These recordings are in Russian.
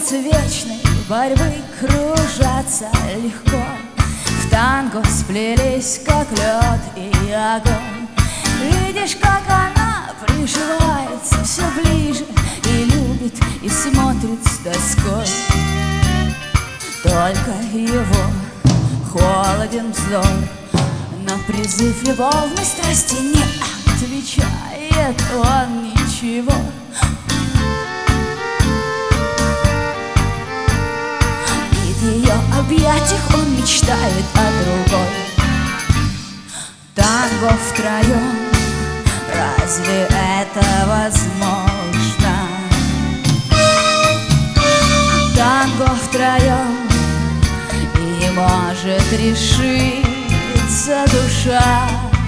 танце вечной борьбы кружатся легко. В танго сплелись, как лед и огонь. Видишь, как она приживается все ближе и любит, и смотрит с тоской. Только его холоден взор, на призыв любовной страсти не отвечает он ничего. И в ее объятиях он мечтает о другой. Танго втроем, разве это возможно? Танго втроем, и не может решиться душа.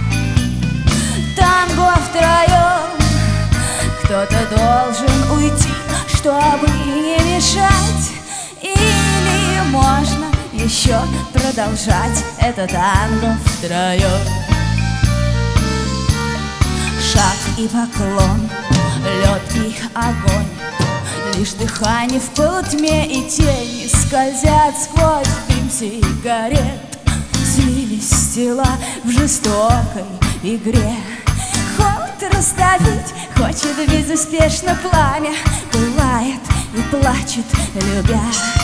Танго втроем, кто-то должен уйти, чтобы не мешать. Или можно еще продолжать это танго втроем. Шаг и поклон, лед и огонь, лишь дыхание в полутьме и тени скользят сквозь дым сигарет. Слились тела в жестокой игре. Холод растопить хочет безуспешно пламя, пылает и плачет, любя.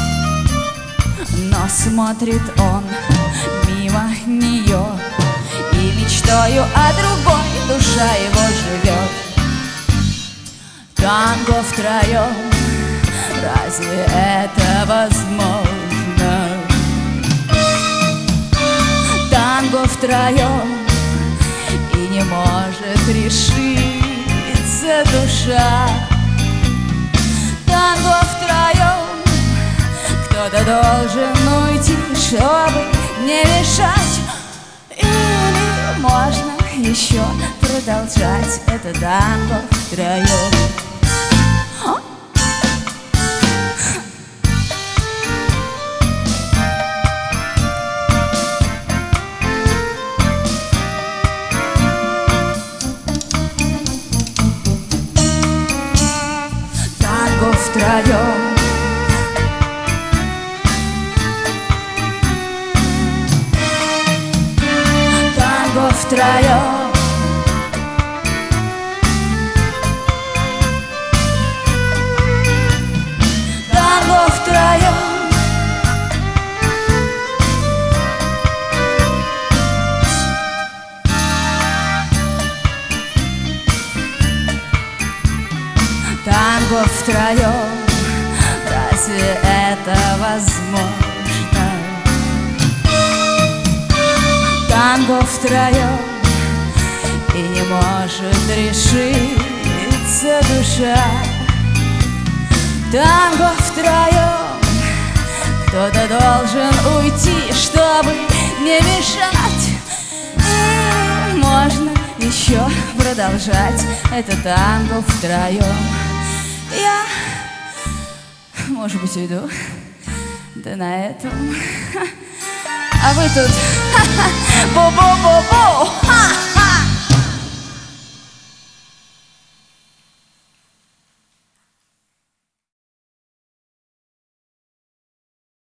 Но смотрит он мимо нее, и мечтою о другой душа его живет. Танго втроем, разве это возможно? Танго втроем, и не может решиться душа. Танго втроем, кто-то должен уйти, чтобы не мешать. Или можно еще продолжать это танго втроем. Танго втроем, танго втроем, танго втроем. Танго втроем, разве это возможно? Танго втроем, и не может решиться душа. Танго втроем, кто-то должен уйти, чтобы не мешать. И можно еще продолжать это танго втроем. Я, может быть, уйду, да на этом. А вы тут бу-бу-бу-бу.